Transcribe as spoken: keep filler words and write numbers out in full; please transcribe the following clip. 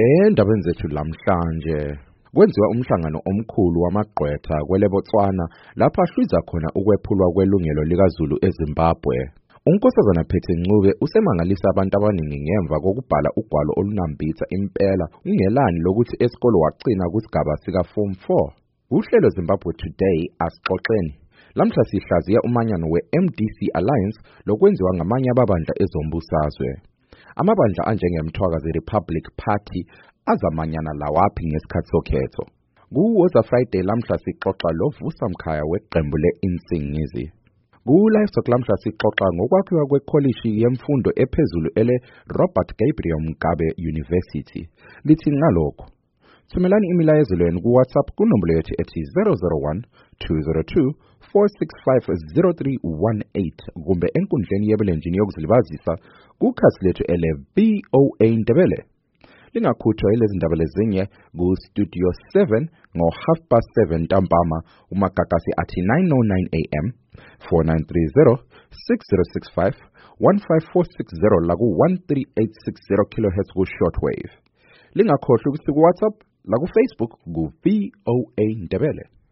Endabeni zethu lamhlanje kwenziwa umhlangano omkhulu wamagqwetha kweleBotswana lapho ahlwiza khona ukwephulwa kwelungelo likaZulu eZimbabwe. Unkosazana Phethe Ncube usemangalisa abantu abaningi ngemva kokubhala ugwalo olunambitha impela ungelani lokuthi esikole wagcina kusigaba sika Form four. Uhlelo Zimbabwe Today asixoxeni. Lamhla sihlaziya umanyano we-M D C Alliance lokwenziwa ngamanye ababandla ezombusazwe. Amabandla anjengeMthwakazi Republic Party azamanyana lawaphi ngesikhathi sokhetho. Kuwoza Friday lamhla sixoxa lo Vusa Mkhaya weqembu le-Insingizi. Ku-Livestock lamhla sixoxa ngokwakhiwa kwekolishi yemfundo ephezulu ele Robert Gabriel Mugabe University. Lithi ngalokho thumelani imilayezo yenu ku WhatsApp kunombolo yethu ethi zero zero one two zero two four six five zero three one eight kumbe enkundleni yebulenjini yokuzilibazisa kukhasi lethu ele V O A Ndebele. Lingakhuthwa ilezi ndaba lezinye ku Studio seven ngo half past seven ntambama umagagasi athi nine oh nine A M four nine three zero six zero six five one five four six zero la ku one three eight six zero kilohertz ku shortwave. Lingakhohlwa ukuthi ku WhatsApp la ku Facebook ku V O A Ndebele.